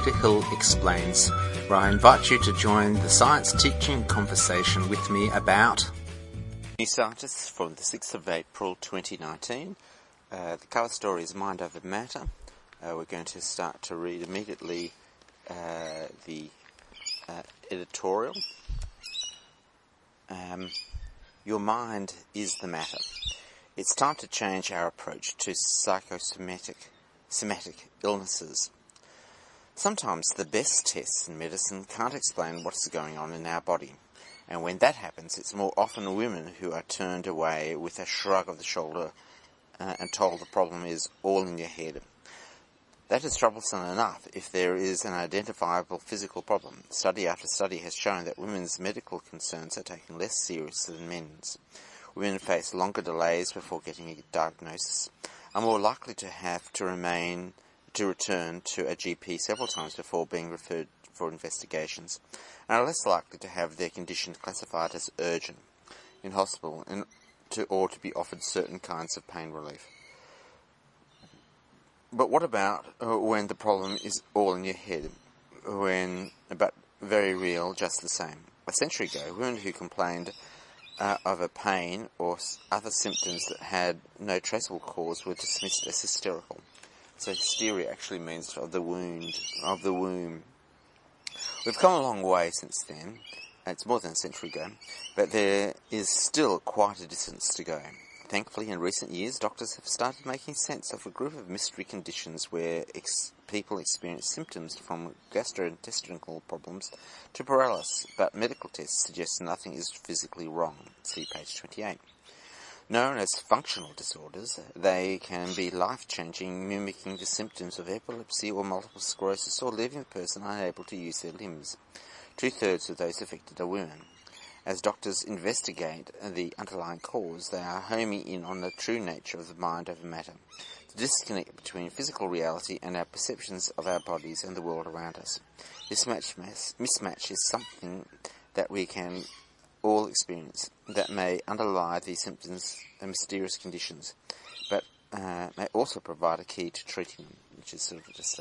Dr. Hill Explains, where I invite you to join the science teaching conversation with me about New Scientists from the 6th of April 2019. The cover story is Mind Over Matter. We're going to start to read immediately the editorial. Your mind is the matter. It's time to change our approach to somatic illnesses. Sometimes the best tests in medicine can't explain what's going on in our body, and when that happens, it's more often women who are turned away with a shrug of the shoulder and told the problem is all in your head. That is troublesome enough if there is an identifiable physical problem. Study after study has shown that women's medical concerns are taken less seriously than men's. Women face longer delays before getting a diagnosis, are more likely to have to return to a GP several times before being referred for investigations, and are less likely to have their condition classified as urgent in hospital or to be offered certain kinds of pain relief. But what about when the problem is all in your head, but very real just the same? A century ago, women who complained of a pain or other symptoms that had no traceable cause were dismissed as hysterical. So hysteria actually means of the womb. We've come a long way since then. It's more than a century ago, but there is still quite a distance to go. Thankfully, in recent years, doctors have started making sense of a group of mystery conditions where people experience symptoms from gastrointestinal problems to paralysis, but medical tests suggest nothing is physically wrong. See page 28. Known as functional disorders, they can be life-changing, mimicking the symptoms of epilepsy or multiple sclerosis, or leaving the person unable to use their limbs. 2/3 of those affected are women. As doctors investigate the underlying cause, they are homing in on the true nature of the mind over matter, the disconnect between physical reality and our perceptions of our bodies and the world around us. This mismatch is something that we can all experience, that may underlie these symptoms and mysterious conditions, but may also provide a key to treating them, which is sort of just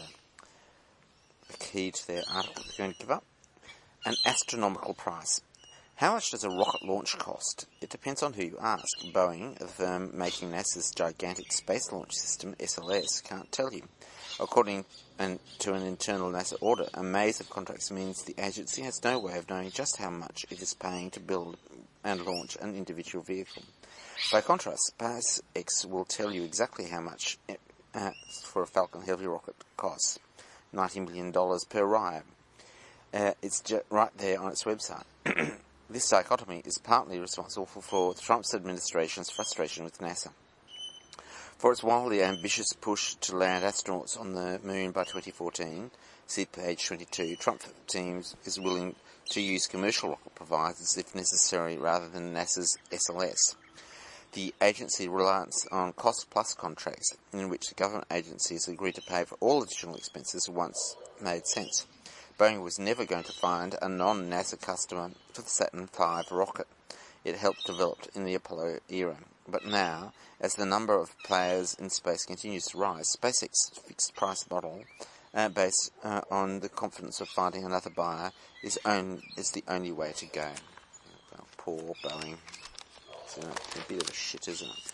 a key to their article they're going to give up. An astronomical price. How much does a rocket launch cost? It depends on who you ask. Boeing, the firm making NASA's gigantic space launch system, SLS, can't tell you. According to an internal NASA order, a maze of contracts means the agency has no way of knowing just how much it is paying to build and launch an individual vehicle. By contrast, SpaceX will tell you exactly how much for a Falcon Heavy rocket costs. $90 million per ride. It's right there on its website. This dichotomy is partly responsible for the Trump administration's frustration with NASA. For its wildly ambitious push to land astronauts on the moon by 2014, see page 22, Trump teams is willing to use commercial rocket providers if necessary rather than NASA's SLS. The agency relies on cost-plus contracts in which the government agencies agree to pay for all additional expenses once made sense. Boeing was never going to find a non-NASA customer for the Saturn V rocket it helped develop in the Apollo era. But now, as the number of players in space continues to rise, SpaceX's fixed-price model, based on the confidence of finding another buyer, is the only way to go. Well, poor Boeing. It's a bit of a shit, isn't it?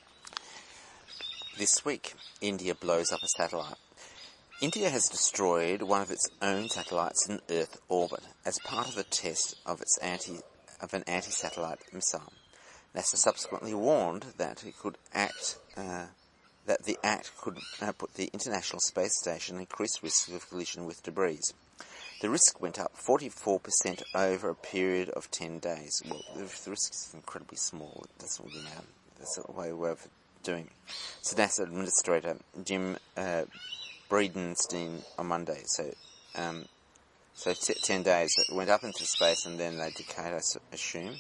This week, India blows up a satellite. India has destroyed one of its own satellites in Earth orbit as part of a test of an anti-satellite missile. NASA subsequently warned that it could the act could put the International Space Station at increased risk of collision with debris. The risk went up 44% over a period of 10 days. Well, the risk is incredibly small. It doesn't really matter. That's a way of doing it. So NASA Administrator Jim Bridenstine on Monday. So 10 days. It went up into space and then they decayed, I assume.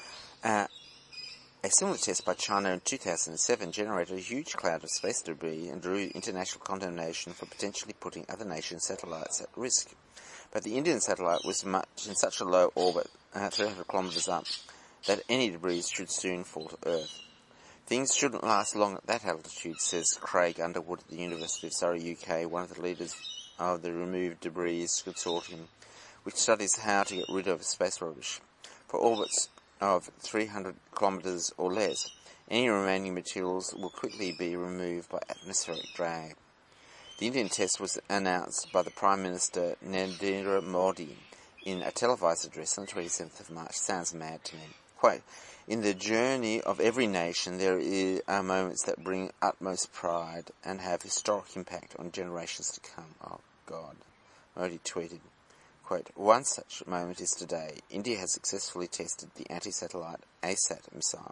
A similar test by China in 2007 generated a huge cloud of space debris and drew international condemnation for potentially putting other nations' satellites at risk. But the Indian satellite was in such a low orbit, 300 kilometres up, that any debris should soon fall to Earth. Things shouldn't last long at that altitude, says Craig Underwood at the University of Surrey, UK, one of the leaders of the Removed Debris Consortium, which studies how to get rid of space rubbish. For orbits of 300 kilometres or less, any remaining materials will quickly be removed by atmospheric drag. The Indian test was announced by the Prime Minister Narendra Modi in a televised address on the 27th of March. Sounds mad to me. Quote, "In the journey of every nation, there are moments that bring utmost pride and have historic impact on generations to come." Oh, God. Modi tweeted, quote, "One such moment is today. India has successfully tested the anti-satellite ASAT missile.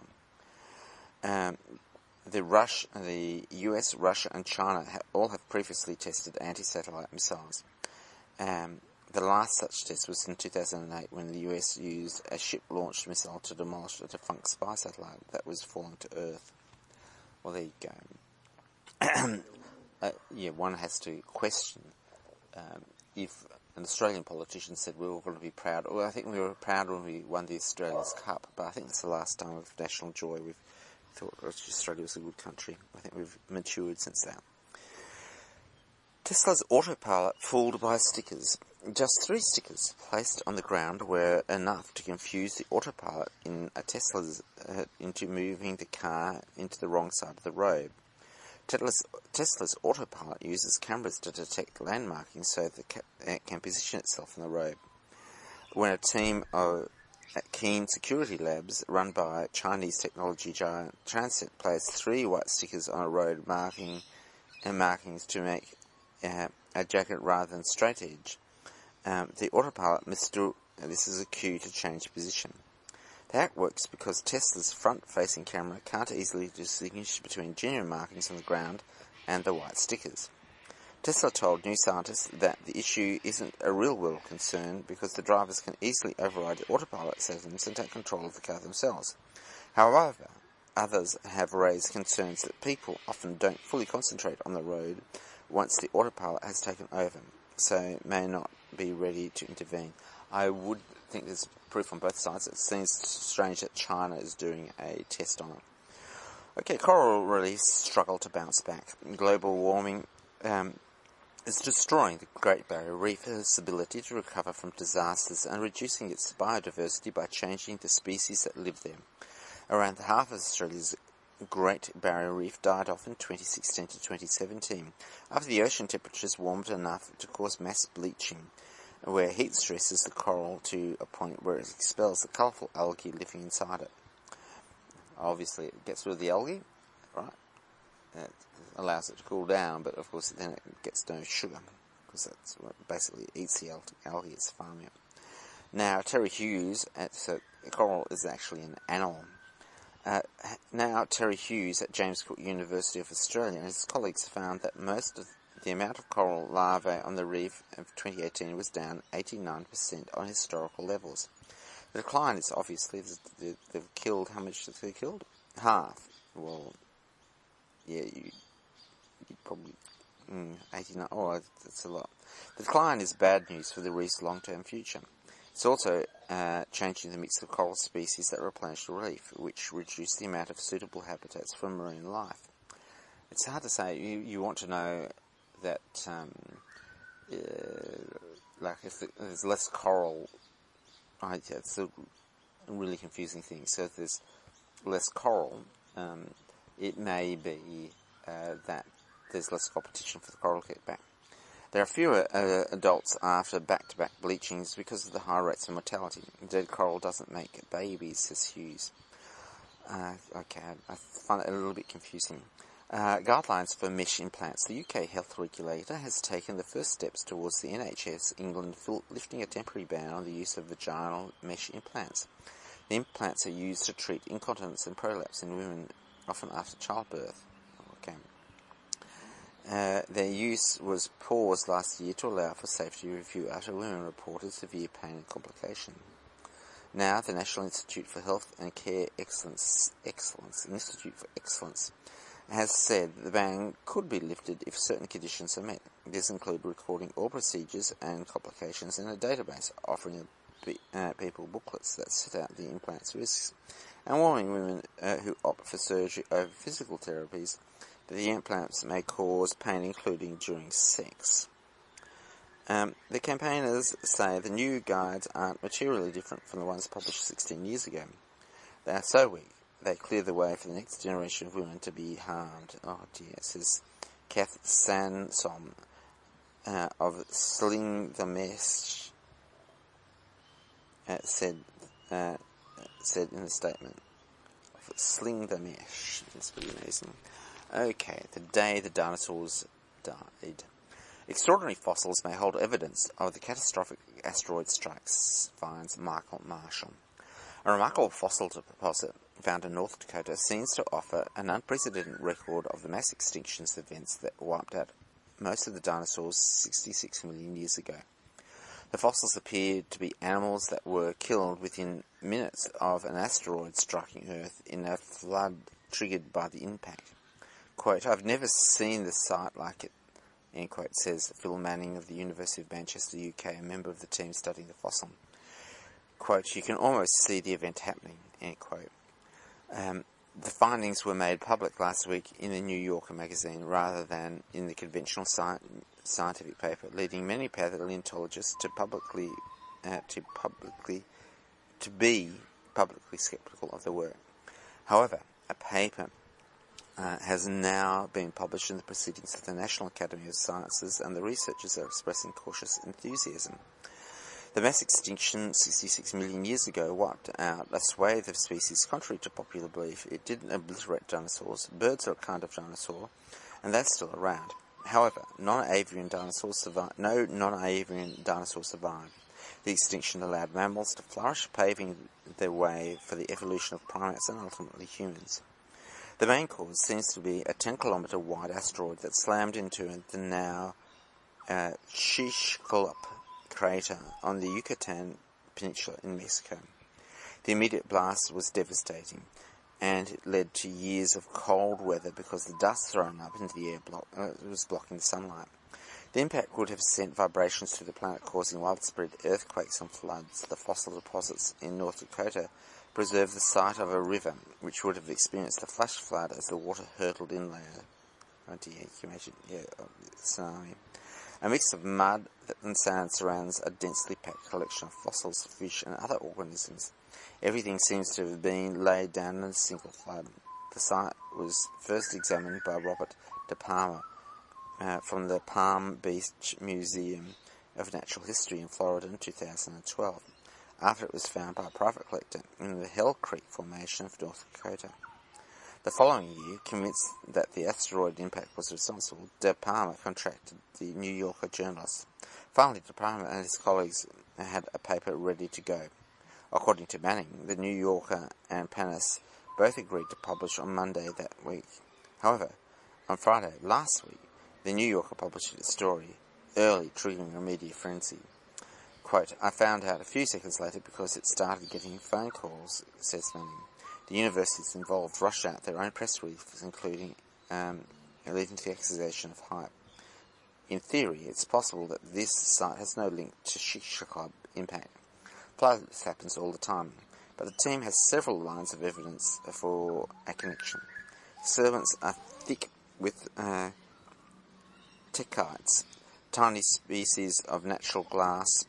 The US, Russia and China all have previously tested anti-satellite missiles. The last such test was in 2008 when the US used a ship-launched missile to demolish a defunct spy satellite that was falling to Earth." Well, there you go. One has to question if an Australian politician said we were going to be proud. Well, I think we were proud when we won the Australia's Cup, but I think it's the last time of national joy we've thought Australia was a good country. I think we've matured since that. Tesla's autopilot fooled by stickers. Just 3 stickers placed on the ground were enough to confuse the autopilot in a Tesla's into moving the car into the wrong side of the road. Tesla's autopilot uses cameras to detect landmarkings so that it can position itself on the road. When a team at Keen Security Labs, run by Chinese technology giant Transat, placed 3 white stickers on a road markings to make a jagged rather than straight edge, the autopilot mistook this as a cue to change position. The hack works because Tesla's front-facing camera can't easily distinguish between genuine markings on the ground and the white stickers. Tesla told New Scientist that the issue isn't a real-world concern because the drivers can easily override the autopilot settings and take control of the car themselves. However, others have raised concerns that people often don't fully concentrate on the road once the autopilot has taken over, so may not be ready to intervene. I would think there's proof on both sides. It seems strange that China is doing a test on it. Okay, coral reefs struggle to bounce back. Global warming is destroying the Great Barrier Reef's ability to recover from disasters and reducing its biodiversity by changing the species that live there. Around half of Australia's Great Barrier Reef died off in 2016 to 2017 after the ocean temperatures warmed enough to cause mass bleaching, where heat stresses the coral to a point where it expels the colourful algae living inside it. Obviously, it gets rid of the algae, right? It allows it to cool down, but of course then it gets no sugar, because that's what basically eats the algae it's farming it. Now, Terry Hughes, coral is actually an animal. Terry Hughes at James Cook University of Australia and his colleagues found that most of the amount of coral larvae on the reef of 2018 was down 89% on historical levels. The decline is obviously, they've killed, how much have they killed? Half. Well, yeah, you probably, 89, that's a lot. The decline is bad news for the reef's long-term future. It's also changing the mix of coral species that replenish the reef, which reduce the amount of suitable habitats for marine life. It's hard to say. You want to know that, if there's less coral, it's a really confusing thing. So if there's less coral, it may be that there's less competition for the coral to get back. There are fewer adults after back-to-back bleachings because of the high rates of mortality. Dead coral doesn't make babies, says Hughes. Okay, I find it a little bit confusing. Guidelines for mesh implants. The UK health regulator has taken the first steps towards the NHS England lifting a temporary ban on the use of vaginal mesh implants. The implants are used to treat incontinence and prolapse in women, often after childbirth. Okay. Their use was paused last year to allow for safety review after women reported severe pain and complication. Now, the National Institute for Health and Care Excellence has said the ban could be lifted if certain conditions are met. These include recording all procedures and complications in a database, offering people booklets that set out the implant's risks, and warning women who opt for surgery over physical therapies that the implants may cause pain, including during sex. The campaigners say the new guides aren't materially different from the ones published 16 years ago. They are so weak, they clear the way for the next generation of women to be harmed. Oh dear, says Kath Sansom of Sling the Mesh, said in a statement. Sling the Mesh. That's pretty amazing. Okay, the day the dinosaurs died. Extraordinary fossils may hold evidence of the catastrophic asteroid strikes, finds Michael Marshall. A remarkable fossil deposit found in North Dakota seems to offer an unprecedented record of the mass extinctions events that wiped out most of the dinosaurs 66 million years ago. The fossils appeared to be animals that were killed within minutes of an asteroid striking Earth in a flood triggered by the impact. Quote, "I've never seen the sight like it," end quote, says Phil Manning of the University of Manchester, UK, a member of the team studying the fossil. Quote, "You can almost see the event happening," end quote. The findings were made public last week in the New Yorker magazine rather than in the conventional scientific paper, leading many paleontologists to be publicly skeptical of the work. However, a paper has now been published in the Proceedings of the National Academy of Sciences, and the researchers are expressing cautious enthusiasm. The mass extinction 66 million years ago wiped out a swathe of species. Contrary to popular belief, it didn't obliterate dinosaurs. Birds are a kind of dinosaur, and they're still around. However, no non-avian dinosaurs survived. The extinction allowed mammals to flourish, paving the way for the evolution of primates and ultimately humans. The main cause seems to be a 10-kilometre wide asteroid that slammed into the now Chicxulub crater on the Yucatan Peninsula in Mexico. The immediate blast was devastating, and it led to years of cold weather because the dust thrown up into the air was blocking the sunlight. The impact would have sent vibrations through the planet, causing widespread earthquakes and floods. The fossil deposits in North Dakota preserve the site of a river, which would have experienced a flash flood as the water hurtled inland. Oh dear, you can imagine, tsunami. A mix of mud and sand surrounds a densely packed collection of fossils, fish, and other organisms. Everything seems to have been laid down in a single flood. The site was first examined by Robert De Palma from the Palm Beach Museum of Natural History in Florida in 2012, after it was found by a private collector in the Hell Creek Formation of North Dakota. The following year, convinced that the asteroid impact was responsible, De Palma contacted the New Yorker journalist. Finally, De Palma and his colleagues had a paper ready to go. According to Manning, the New Yorker and Panis both agreed to publish on Monday that week. However, on Friday last week, the New Yorker published its story early, triggering a media frenzy. Quote, "I found out a few seconds later because it started getting phone calls," says Manning. The universities involved rushed out their own press releases, including leading to the accusation of hype. In theory, it's possible that this site has no link to Chicxulub impact. This happens all the time, but the team has several lines of evidence for a connection. Sediments are thick with techites, tiny species of natural glass.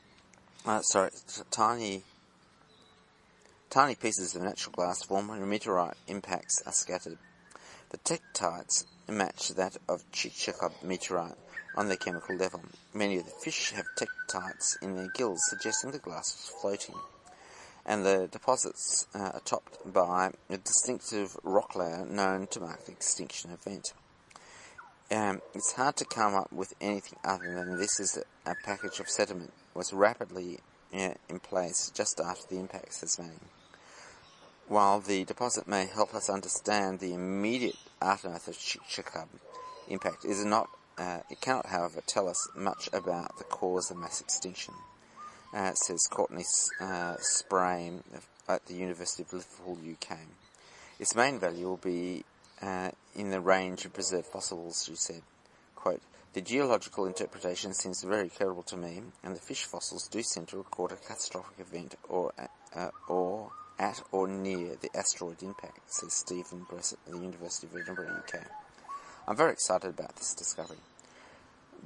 Tiny pieces of natural glass form when meteorite impacts are scattered. The techites match that of Chicxulub meteorite on their chemical level. Many of the fish have techites in their gills, suggesting the glass is floating. And the deposits are topped by a distinctive rock layer known to mark the extinction event. It's hard to come up with anything other than this is a package of sediment was rapidly in place just after the impact, says Manning. While the deposit may help us understand the immediate aftermath of Chicxulub impact, it cannot, however, tell us much about the cause of mass extinction, says Courtney Sprain at the University of Liverpool, UK. Its main value will be in the range of preserved fossils, she said. Quote, "The geological interpretation seems very credible to me, and the fish fossils do seem to record a catastrophic event or at or near the asteroid impact," says Stephen Bressett at the University of Edinburgh, UK. "I'm very excited about this discovery.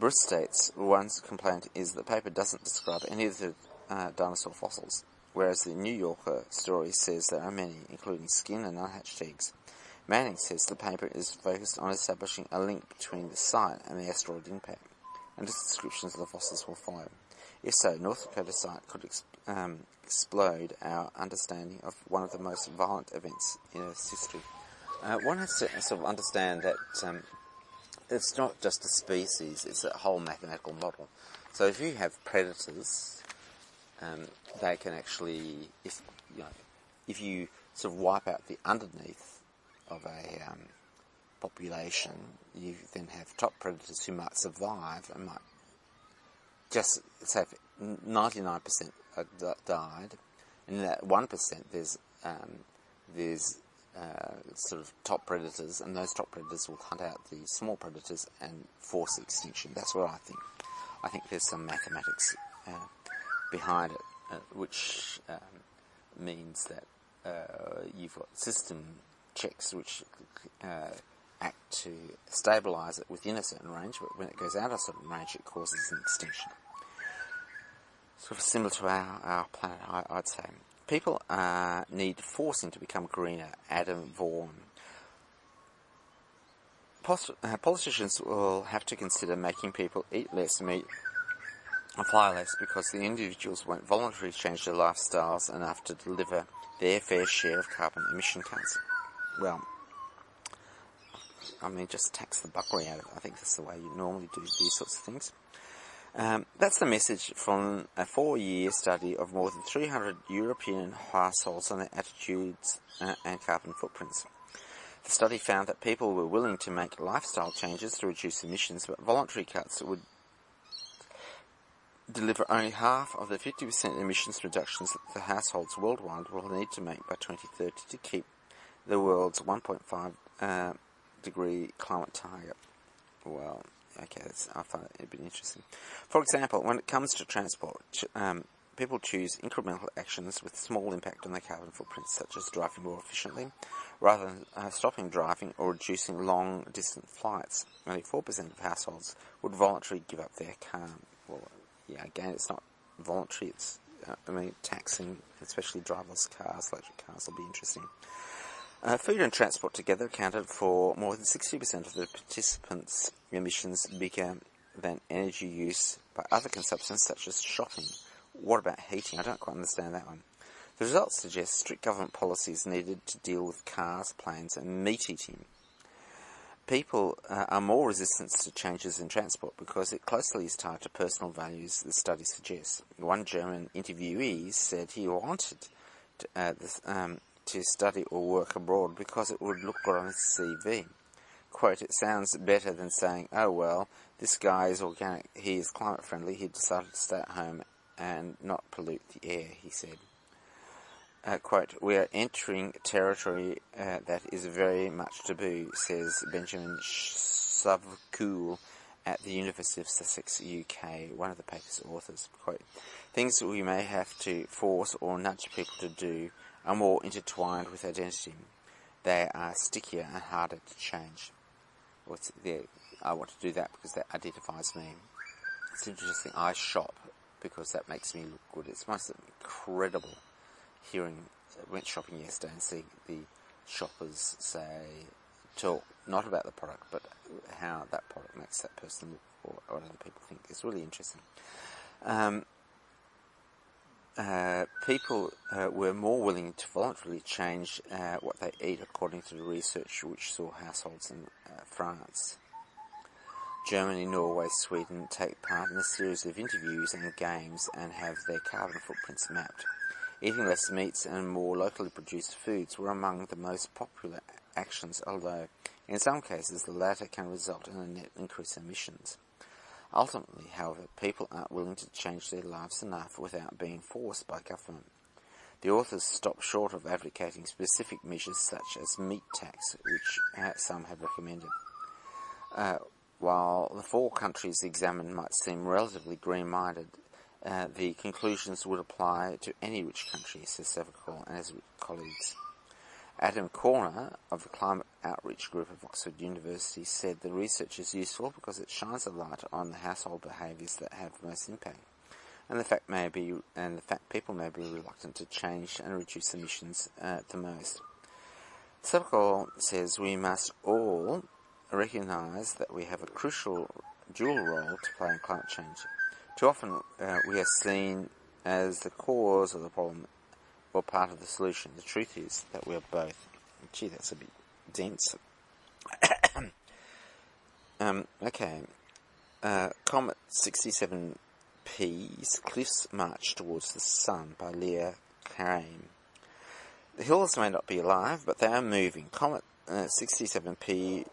Bruce states one's complaint is the paper doesn't describe any of the dinosaur fossils, whereas the New Yorker story says there are many, including skin and unhatched eggs. Manning says the paper is focused on establishing a link between the site and the asteroid impact, and descriptions of the fossils will follow. If so, North Dakota site could explode our understanding of one of the most violent events in Earth's history. One has to sort of understand that it's not just a species, it's a whole mathematical model. So if you have predators, they can actually, if you sort of wipe out the underneath of a population, you then have top predators who might survive and might just say 99% died, and in that 1% there's sort of top predators, and those top predators will hunt out the small predators and force extinction. That's what I think. I think there's some mathematics behind it, which means that you've got system checks which act to stabilise it within a certain range, but when it goes out of a certain range it causes an extinction. Sort of similar to our planet, I'd say. People need forcing to become greener. Adam Vaughan. Politicians will have to consider making people eat less meat and fly less because the individuals won't voluntarily change their lifestyles enough to deliver their fair share of carbon emission cuts. Well, I mean, just tax the buckery out of it. I think that's the way you normally do these sorts of things. That's the message from a 4-year study of more than 300 European households on their attitudes and carbon footprints. The study found that people were willing to make lifestyle changes to reduce emissions, but voluntary cuts would deliver only half of the 50% emissions reductions that the households worldwide will need to make by 2030 to keep the world's 1.5 degree climate target. Well, okay, I find it a bit interesting. For example, when it comes to transport, people choose incremental actions with small impact on their carbon footprints, such as driving more efficiently, rather than stopping driving or reducing long-distance flights. Only 4% of households would voluntarily give up their car. Well, yeah, again, it's not voluntary, it's, taxing, especially driverless cars, electric cars will be interesting. Food and transport together accounted for more than 60% of the participants' emissions, bigger than energy use by other consumptions such as shopping. What about heating? I don't quite understand that one. The results suggest strict government policies needed to deal with cars, planes and meat eating. People are more resistant to changes in transport because it closely is tied to personal values, the study suggests. One German interviewee said he wanted to study or work abroad because it would look good on his CV. Quote, it sounds better than saying, oh well, this guy is organic, he is climate friendly, he decided to stay at home and not pollute the air, he said. Quote, we are entering territory that is very much taboo, says Benjamin Savkool at the University of Sussex, UK, one of the paper's authors. Quote, things we may have to force or nudge people to do are more intertwined with identity. They are stickier and harder to change. I want to do that because that identifies me. It's interesting, I shop because that makes me look good. It's most incredible hearing, went shopping yesterday and seeing the shoppers talk not about the product but how that product makes that person look or what other people think. It's really interesting. People were more willing to voluntarily change what they eat according to the research which saw households in France, Germany, Norway, Sweden take part in a series of interviews and games and have their carbon footprints mapped. Eating less meats and more locally produced foods were among the most popular actions, although in some cases the latter can result in a net increase in emissions. Ultimately, however, people aren't willing to change their lives enough without being forced by government. The authors stop short of advocating specific measures such as meat tax, which some have recommended. While the 4 countries examined might seem relatively green-minded, the conclusions would apply to any rich country, says Savkool and his colleagues. Adam Corner of the Climate Outreach Group of Oxford University said the research is useful because it shines a light on the household behaviours that have most impact, and the fact people may be reluctant to change and reduce emissions the most. Sokol says we must all recognise that we have a crucial dual role to play in climate change. Too often we are seen as the cause of the problem or part of the solution. The truth is that we are both. Gee, that's a bit dense. Okay. Comet 67P's Cliffs March Towards the Sun by Leah Crane. The hills may not be alive, but they are moving. Comet 67P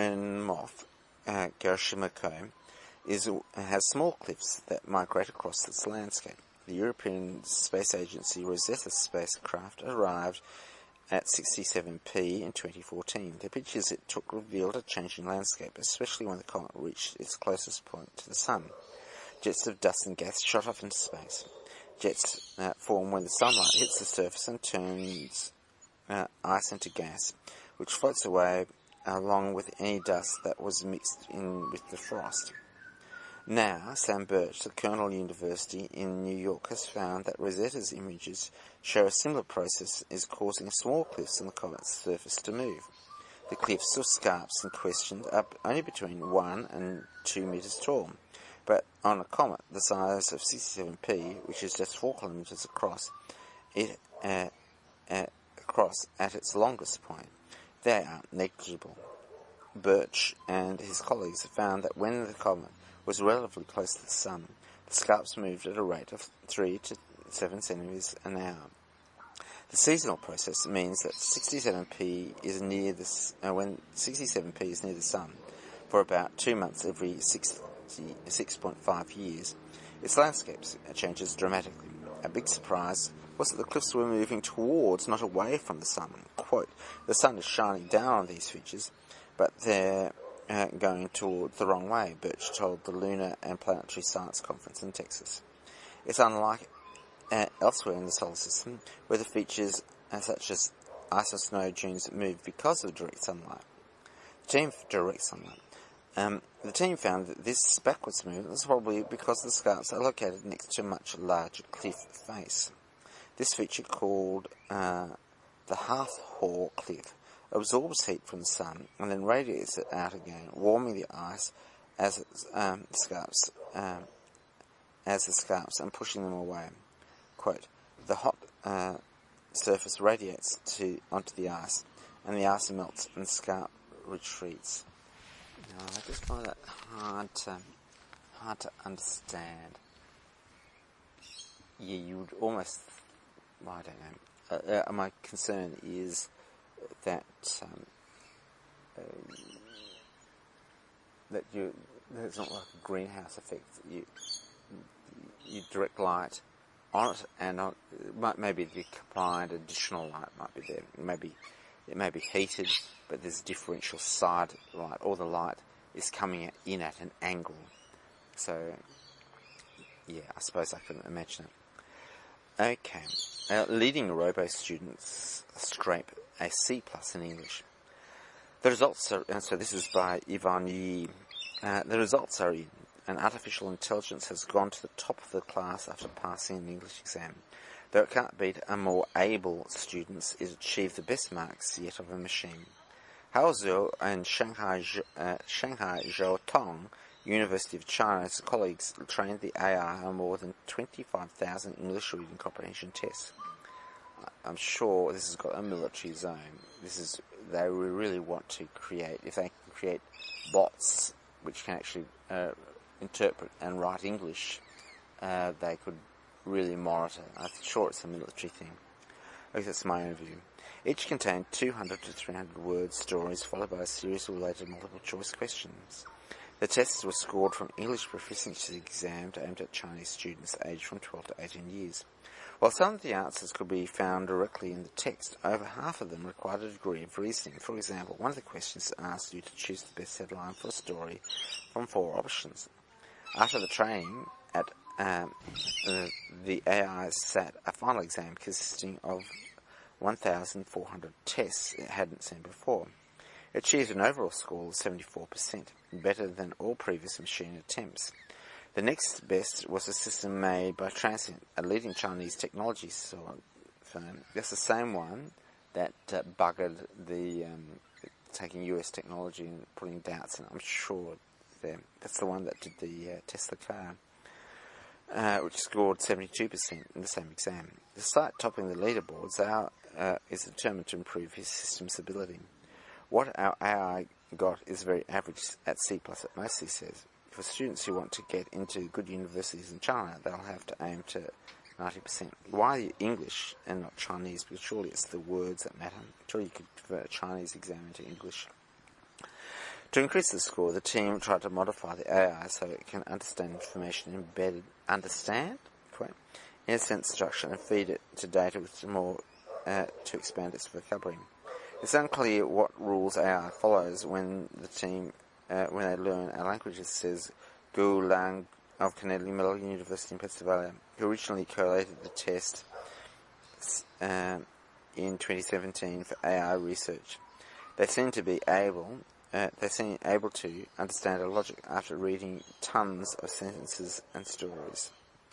Churyumov-Gerasimenko has small cliffs that migrate across its landscape. The European Space Agency Rosetta spacecraft arrived at 67P in 2014. The pictures it took revealed a changing landscape, especially when the comet reached its closest point to the Sun. Jets of dust and gas shot off into space. Jets form when the sunlight hits the surface and turns ice into gas, which floats away along with any dust that was mixed in with the frost. Now, Sam Birch, the Cornell University in New York, has found that Rosetta's images show a similar process is causing small cliffs on the comet's surface to move. The cliffs or scarps in question are only between 1 and 2 metres tall, but on a comet the size of 67P, which is just 4 kilometres across, at its longest point, they are negligible. Birch and his colleagues have found that when the comet was relatively close to the Sun, the scarps moved at a rate of 3 to 7 centimetres an hour. The seasonal process means that 67P is near when 67P is near the Sun for about 2 months every 6.5 years, its landscape changes dramatically. A big surprise was that the cliffs were moving towards, not away from the Sun. Quote, the Sun is shining down on these features, but they're going toward the wrong way, Birch told the Lunar and Planetary Science Conference in Texas. It's unlike elsewhere in the solar system, where the features such as ice or snow dunes move because of direct sunlight. The team found that this backwards movement was probably because the scarps are located next to a much larger cliff face. This feature, called the Hathor Cliff, absorbs heat from the Sun and then radiates it out again, warming the ice as the scarps and pushing them away. Quote, the hot surface radiates onto the ice, and the ice melts and the scarp retreats. Now, I just find that hard to understand. Yeah, you would almost, well, I don't know. My concern is that it's not like a greenhouse effect. You direct light on it, and maybe the combined additional light might be there. It may be heated, but there's differential side light, or the light is coming in at an angle. So, yeah, I suppose I can imagine it. Okay, leading robo students scrape a C+ in English. The results are, and so this is by Yvonne Yi. The results are in, and artificial intelligence has gone to the top of the class after passing an English exam. Though it can't beat a more able students, it achieved the best marks yet of a machine. Hao Zhou and Shanghai Jiaotong University of China's colleagues trained the AI on more than 25,000 English reading comprehension tests. I'm sure this has got a military zone. They really want to create, if they can create bots which can actually interpret and write English, they could really monitor. I'm sure it's a military thing. Okay, that's my own view. Each contained 200 to 300 word stories followed by a series of related multiple choice questions. The tests were scored from English proficiency exam aimed at Chinese students aged from 12 to 18 years. While some of the answers could be found directly in the text, over half of them required a degree of reasoning. For example, one of the questions asked you to choose the best headline for a story from 4 options. After the training, the AI sat a final exam consisting of 1,400 tests it hadn't seen before. It achieved an overall score of 74%, better than all previous machine attempts. The next best was a system made by Transient, a leading Chinese technology firm. That's the same one that buggered the taking US technology and putting doubts in it. I'm sure that's the one that did the Tesla car, which scored 72% in the same exam. Despite topping the leaderboards, our is determined to improve his system stability. What our AI got is very average at C+ at most, he says. For students who want to get into good universities in China, they'll have to aim to 90%. Why English and not Chinese? Because surely it's the words that matter. Surely you could convert a Chinese exam into English. To increase the score, the team tried to modify the AI so it can understand information embedded, in a structure and feed it to data with more to expand its vocabulary. It's unclear what rules AI follows when the team when they learn our languages, says Gu Lang of Carnegie Mellon University in Pennsylvania, who originally collated the test in 2017 for AI research. They seem able to understand our logic after reading tons of sentences and stories.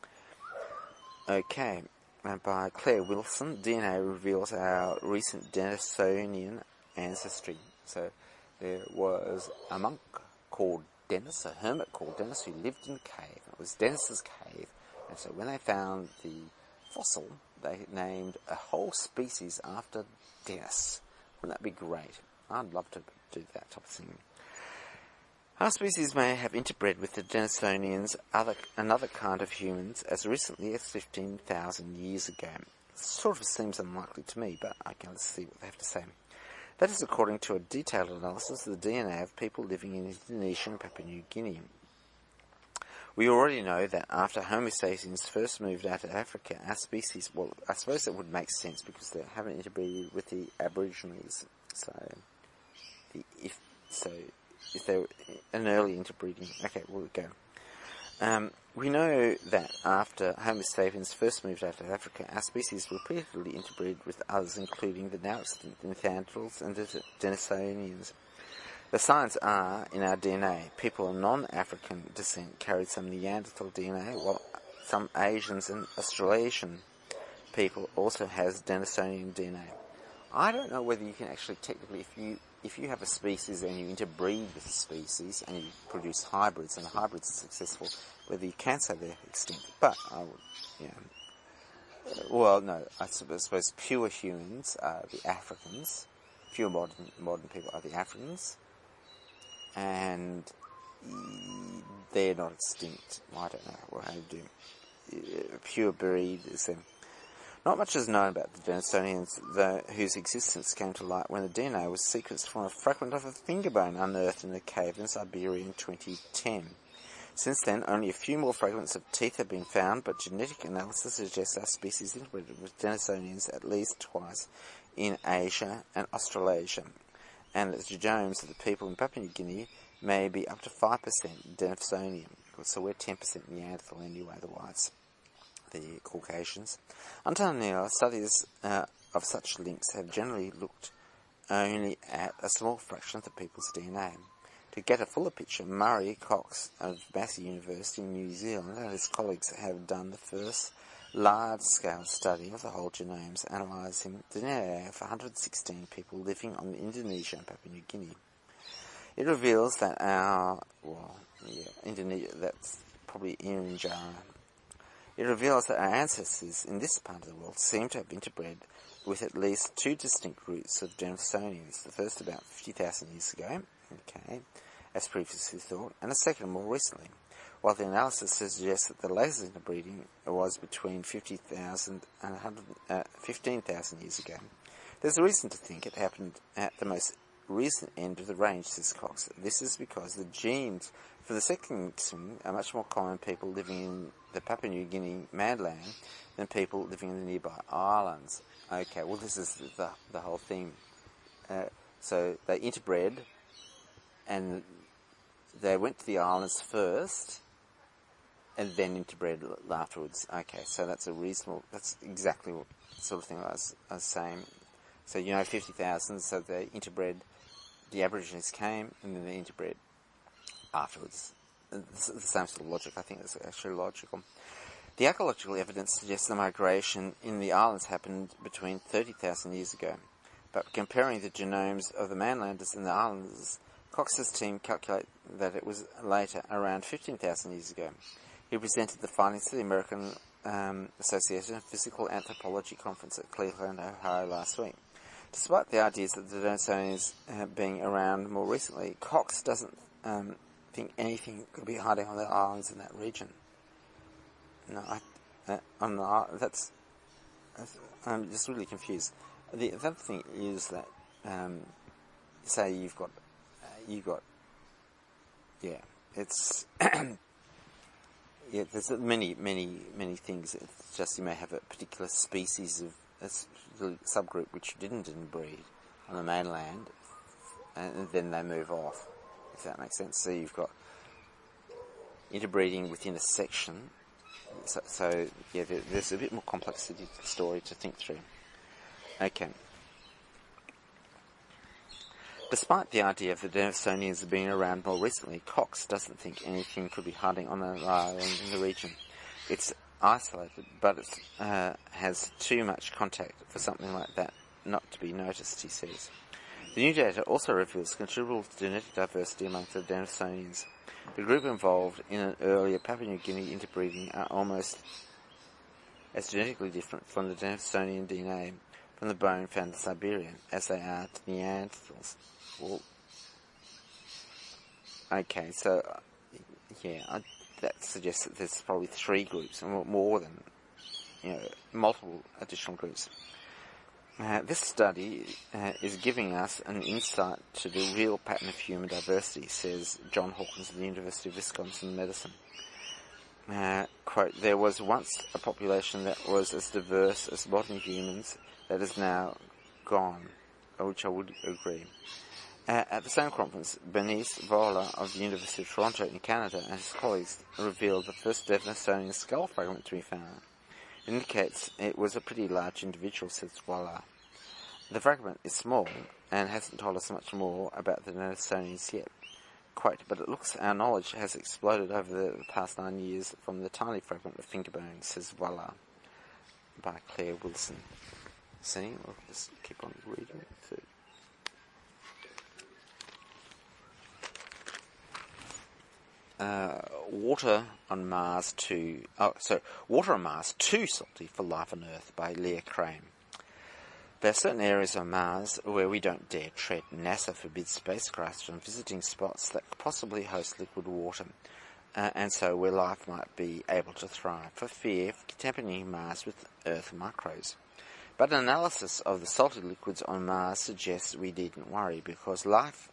Okay, by Claire Wilson, DNA reveals our recent Denisonian ancestry. So there was a monk called Denis, a hermit called Denis, who lived in a cave. It was Denis's cave, and so when they found the fossil, they named a whole species after Denis. Wouldn't that be great? I'd love to do that type of thing. Our species may have interbred with the Denisonians, another kind of humans, as recently as 15,000 years ago. Sort of seems unlikely to me, but okay, let's see what they have to say. That is according to a detailed analysis of the DNA of people living in Indonesia and Papua New Guinea. We already know that after Homo sapiens first moved out of Africa, our species, well, I suppose that would make sense because they haven't interbred with the Aborigines. If they're an early interbreeding, okay, we'll go. We know that after Homo sapiens first moved out of Africa, our species repeatedly interbred with others, including the now extinct Neanderthals and the Denisonians. The signs are in our DNA. People of non-African descent carried some Neanderthal DNA, while some Asians and Australasian people also has Denisonian DNA. I don't know whether you can actually technically, if you have a species and you interbreed with a species and you produce hybrids and the hybrids are successful, whether you can say they're extinct. But I would, well, no, I suppose pure humans are the Africans, pure modern people are the Africans, and they're not extinct. Well, I don't know how to do. Pure breed is them. Not much is known about the Denisonians, whose existence came to light when the DNA was sequenced from a fragment of a finger bone unearthed in a cave in Siberia in 2010. Since then, only a few more fragments of teeth have been found, but genetic analysis suggests our species interbred with Denisonians at least twice in Asia and Australasia, and that the genomes of the people in Papua New Guinea may be up to 5% Denisonian. So we're 10% Neanderthal anyway, the whites. The Caucasians. Until now, studies of such links have generally looked only at a small fraction of the people's DNA. To get a fuller picture, Murray Cox of Massey University in New Zealand and his colleagues have done the first large-scale study of the whole genomes, analysing the DNA of 116 people living on Indonesia and Papua New Guinea. It reveals that Indonesia, that's probably Irian It reveals that our ancestors in this part of the world seem to have interbred with at least two distinct roots of Denisonians, the first about 50,000 years ago, as previously thought, and the second more recently, while the analysis suggests that the latest interbreeding was between 50,000 and 15,000 years ago. There's a reason to think it happened at the most recent end of the range, says Cox. This is because the genes for the second mixing are much more common in people living in the Papua New Guinea mainland than people living in the nearby islands. Okay, well this is the whole thing. So they interbred and they went to the islands first and then interbred afterwards. Okay, so that's exactly what sort of thing I was saying. So 50,000, so they interbred the Aborigines came and then they interbred afterwards. It's the same sort of logic. I think it's actually logical. The archaeological evidence suggests the migration in the islands happened between 30,000 years ago, but comparing the genomes of the mainlanders and the islanders, Cox's team calculate that it was later, around 15,000 years ago. He presented the findings to the American Association of Physical Anthropology conference at Cleveland, Ohio last week. Despite the ideas that the Denisonians being around more recently, Cox doesn't think anything could be hiding on the islands in that region. No, I'm just really confused. The other thing is that, say you've got, it's, there's many things. It's just you may have a particular species of a subgroup which didn't inbreed on the mainland, and then they move off, if that makes sense. So you've got interbreeding within a section. So there's a bit more complexity to the story to think through. Okay. Despite the idea of the Denisonians being around more recently, Cox doesn't think anything could be hiding on an island in the region. It's isolated, but it has too much contact for something like that not to be noticed, he says. The new data also reveals considerable genetic diversity among the Denisonians. The group involved in an earlier Papua New Guinea interbreeding are almost as genetically different from the Denisonian DNA from the bone found in Siberia as they are to Neanderthals. Well, okay, so that suggests that there's probably three groups, and more than multiple additional groups. This study is giving us an insight to the real pattern of human diversity, says John Hawkins of the University of Wisconsin Medicine. Quote, there was once a population that was as diverse as modern humans that is now gone, which I would agree. At the same conference, Bernice Vola of the University of Toronto in Canada and his colleagues revealed the first Denisonian skull fragment to be found. It indicates it was a pretty large individual, says Vola. The fragment is small and hasn't told us much more about the Denisonians yet. Quote, but it looks our knowledge has exploded over the past 9 years from the tiny fragment of finger bone, says Vola, by Claire Wilson. See, we'll just keep on reading. Water on Mars too salty for life on Earth, by Leah Crane. There are certain areas on Mars where we don't dare tread. NASA forbids spacecraft from visiting spots that could possibly host liquid water, and so where life might be able to thrive, for fear of contaminating Mars with Earth microbes. But an analysis of the salty liquids on Mars suggests we needn't worry, because life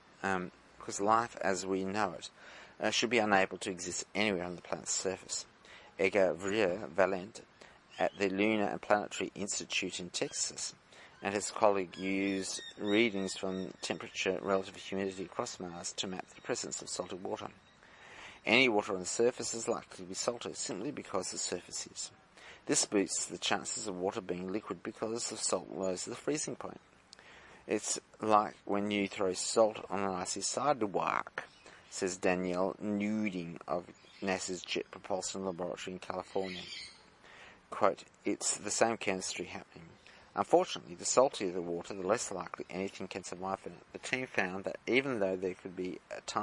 as we know it should be unable to exist anywhere on the planet's surface. Edgar Valent at the Lunar and Planetary Institute in Texas and his colleague used readings from temperature, relative humidity across Mars to map the presence of salted water. Any water on the surface is likely to be salted simply because the surface is. This boosts the chances of water being liquid because the salt lowers the freezing point. It's like when you throw salt on an icy sidewalk, says Danielle Nuding of NASA's Jet Propulsion Laboratory in California. Quote, it's the same chemistry happening. Unfortunately, the saltier the water, the less likely anything can survive in it. The team found that even though there could be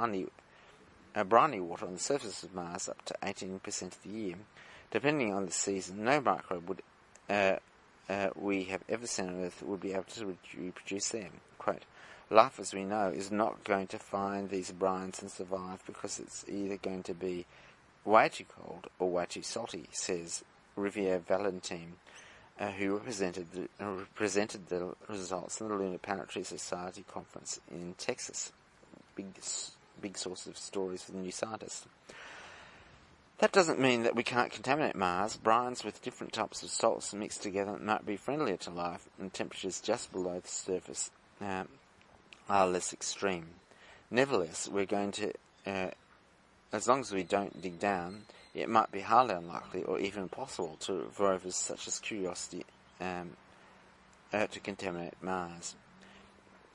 briny water on the surface of Mars up to 18% of the year, depending on the season, no microbe we have ever seen on Earth would be able to reproduce there. Quote, life as we know is not going to find these brines and survive because it's either going to be way too cold or way too salty, says Riviere Valentine, who presented the results in the Lunar Planetary Society conference in Texas. Big source of stories for the new scientists. That doesn't mean that we can't contaminate Mars. Brines with different types of salts mixed together might be friendlier to life, and temperatures just below the surface are less extreme. Nevertheless, we're going to, as long as we don't dig down, it might be highly unlikely or even impossible for rovers such as Curiosity to contaminate Mars.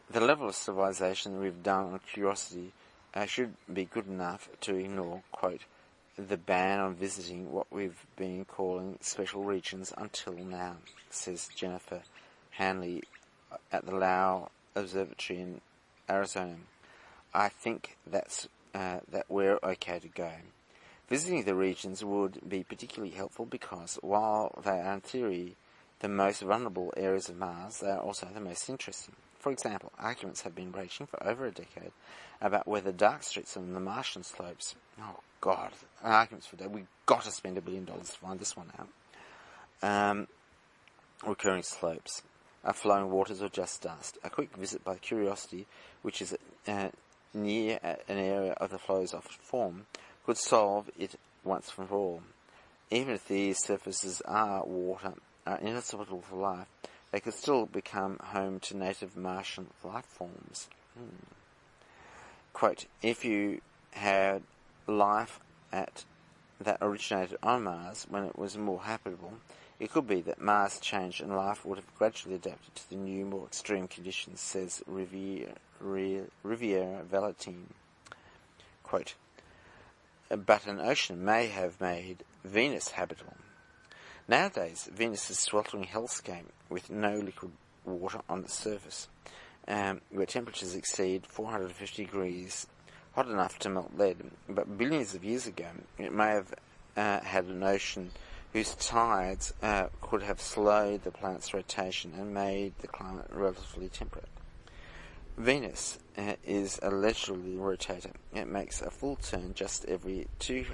The level of civilization we've done on Curiosity should be good enough to ignore, quote, the ban on visiting what we've been calling special regions until now, says Jennifer Hanley at the Lau Observatory in Arizona. I think that we're okay to go. Visiting the regions would be particularly helpful because while they are in theory the most vulnerable areas of Mars, they are also the most interesting. For example, arguments have been raging for over a decade about whether dark streets on the Martian slopes, oh God, arguments for that, we've got to spend $1 billion to find this one out, recurring slopes, flowing waters or just dust. A quick visit by Curiosity, which is near an area of the flows often form, could solve it once for all. Even if these surfaces are water, are inhospitable for life, they could still become home to native Martian life forms. Quote, if you had life that originated on Mars when it was more habitable, it could be that Mars changed and life would have gradually adapted to the new, more extreme conditions, says Riviera Valentine. Quote, but an ocean may have made Venus habitable. Nowadays, Venus is a sweltering hellscape with no liquid water on its surface, where temperatures exceed 450 degrees, hot enough to melt lead. But billions of years ago, it may have had an ocean whose tides could have slowed the planet's rotation and made the climate relatively temperate. Venus is a leisurely rotator. It makes a full turn just every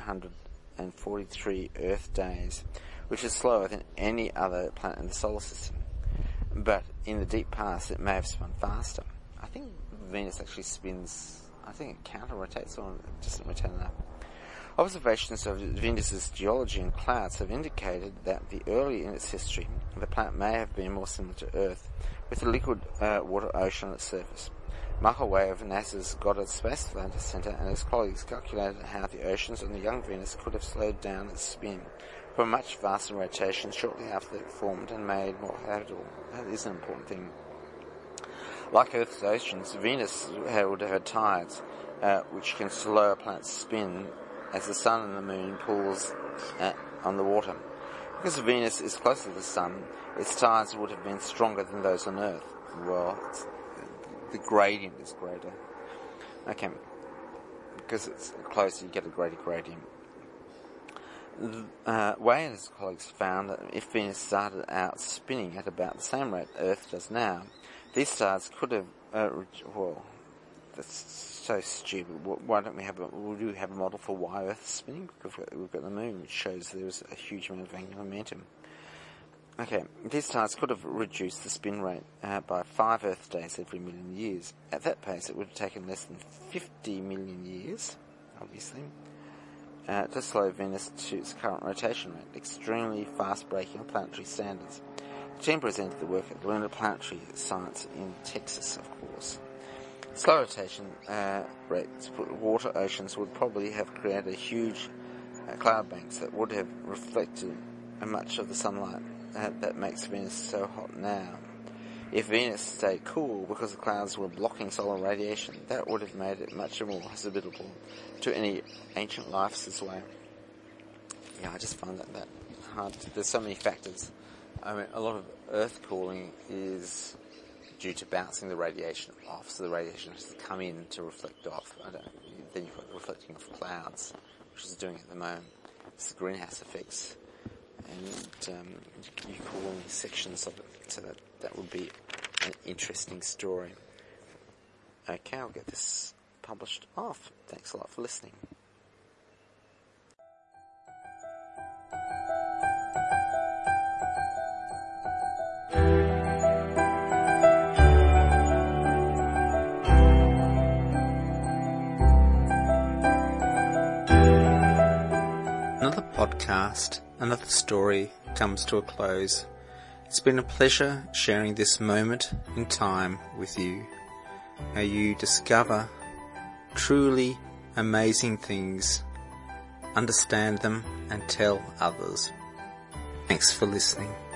243 Earth days, which is slower than any other planet in the solar system. But in the deep past, it may have spun faster. I think Venus actually spins, I think it counter-rotates or it doesn't rotate enough. Observations of Venus's geology and clouds have indicated that early in its history, the planet may have been more similar to Earth, with a liquid water ocean on its surface. Michael Way of NASA's Goddard Space Flight Center and his colleagues calculated how the oceans on the young Venus could have slowed down its spin for a much faster rotation shortly after it formed and made more habitable. That is an important thing. Like Earth's oceans, Venus would have had tides, which can slow a planet's spin as the sun and the moon pulls on the water. Because Venus is closer to the sun, its tides would have been stronger than those on Earth. Well, the gradient is greater. Okay, because it's closer, you get a greater gradient. Way and his colleagues found that if Venus started out spinning at about the same rate Earth does now, these stars could have, well, that's so stupid. Why don't we have a model for why Earth is spinning? Because we've got the moon, which shows there's a huge amount of angular momentum. Okay, these stars could have reduced the spin rate by 5 Earth days every million years. At that pace, it would have taken less than 50 million years, obviously, to slow Venus to its current rotation rate, extremely fast-breaking planetary standards. The team presented the work at Lunar Planetary Science in Texas, of course. Slow rotation rates for water oceans would probably have created huge cloud banks that would have reflected much of the sunlight that makes Venus so hot now. If Venus stayed cool because the clouds were blocking solar radiation, that would have made it much more hospitable to any ancient life this way. Yeah, I just find that hard. There's so many factors. I mean, a lot of Earth cooling is due to bouncing the radiation off, so the radiation has to come in to reflect off. Then you've got the reflecting off clouds, which is doing at the moment. It's the greenhouse effects. And you cooling sections of it, so that would be an interesting story. Okay, I'll get this published off. Thanks a lot for listening. Another podcast, another story comes to a close. It's been a pleasure sharing this moment in time with you. May you discover truly amazing things, understand them, and tell others. Thanks for listening.